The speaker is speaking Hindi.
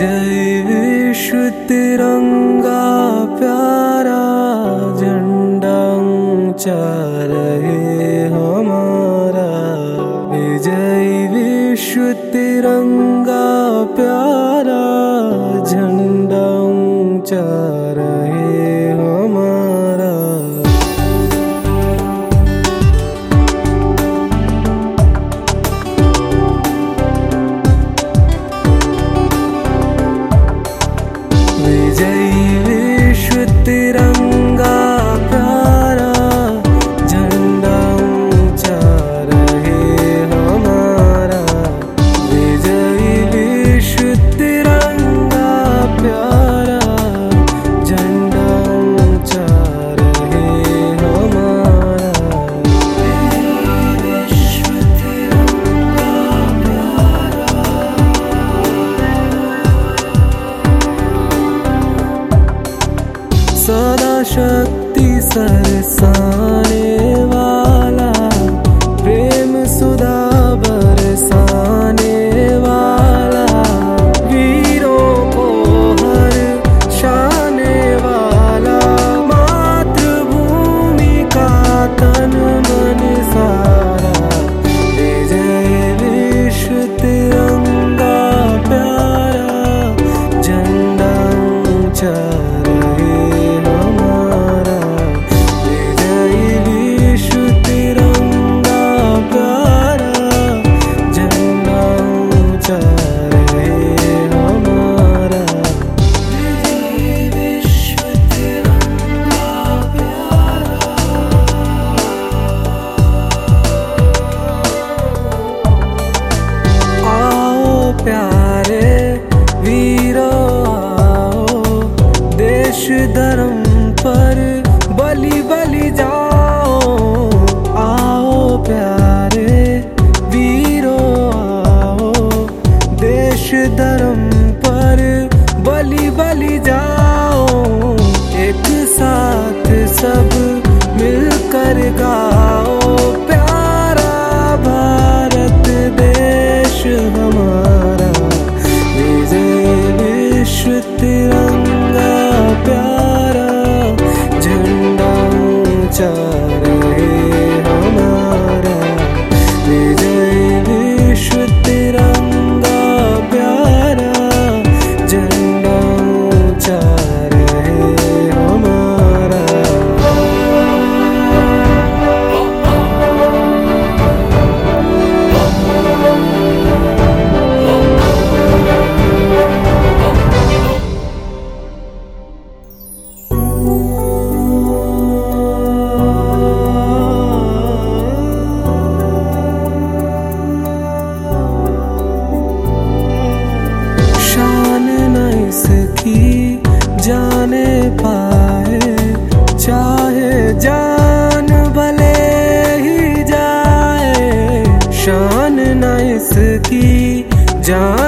विजय विश्व तिरंगा प्यारा झंडा ऊंचा रहे हमारा। विजय विश्व तिरंगा प्यारा झंडा ऊंचा रहे हमारा। विजय विश्व तिरंगा प्यारा झंडा ऊंचा रहे हमारा। विजय विश्व तिरंगा प्यारा झंडा ऊंचा रहे हमारा। विश्व तिरंगा सदा शक्ति सरसाने वाला, प्रेम सुधा बरसाने वाला, वीरों को हर शाने वाला, मातृभूमि का तन मन सारा। विजय विश्व तिरंगा प्यारा झंडा ऊंचा प्यारे वीरों आओ, देश धर्म पर बलि बलि जाओ। आओ प्यारे वीरों आओ, देश धर्म पर बलि बलि जाओ। एक साथ सब मिलकर गाओ, प्यारा भारत देश हमारा। विश्व तिरंगा प्यारा झंडा ऊंचा रहे हमारा। विजय विश्व तिरंगा प्यारा झंडा ऊंचा रहे हमारा। की जाने पाए चाहे जान भले ही जाए, शान न इसकी जान